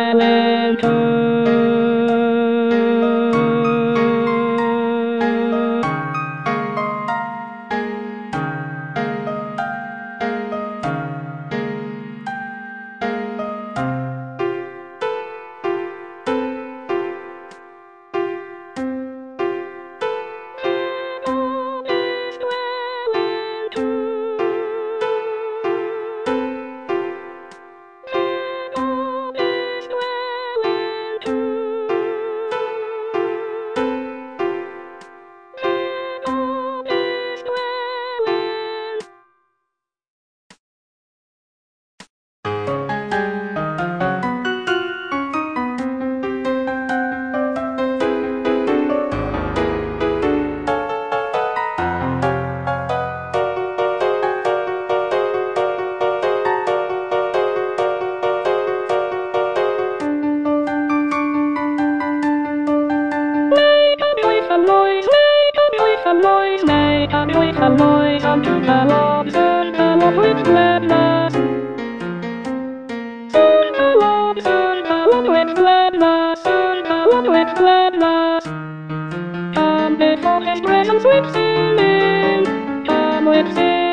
dwelling too. Make a noise unto the Lord, serve the Lord with gladness. Serve the Lord with gladness, serve the Lord with gladness. Come before His presence with singing, come with singing.